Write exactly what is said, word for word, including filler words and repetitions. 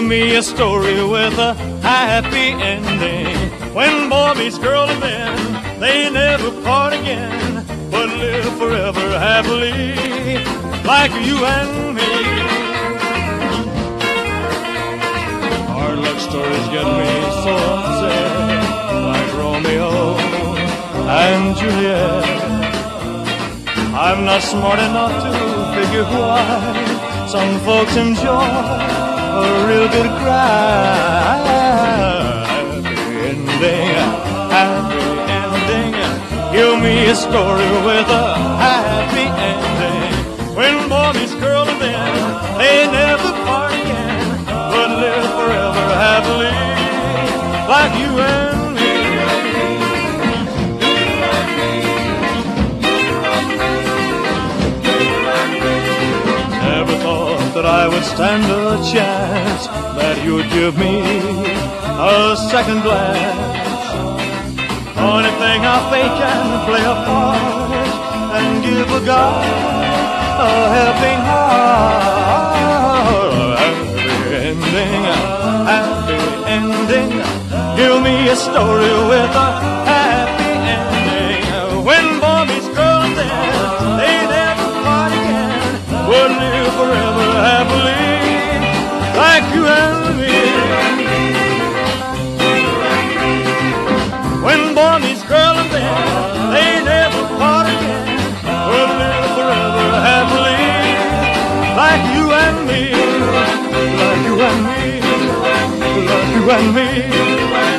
me a story with a happy ending. When boy meets girl and then they never part again, but live forever happily like you and me. Hard luck stories get me so upset, like Romeo and Juliet. I'm not smart enough to figure why some folks enjoy a real good cry. Happy ending, happy ending. Give me a story with a happy ending. When boy meets girl and then they never part again, but live forever happily like you and me. Never thought that I would stand a chance, that you'd give me a second glance. Only thing I fake and play a part and give a guy a helping heart. Happy ending, happy ending. Give me a story with a happy ending. When boy meets girl and then they never part again, would live forever happily like you and me. When boy meets girl and then they never part again, would live forever happily like you and me, like you and me, like you and me.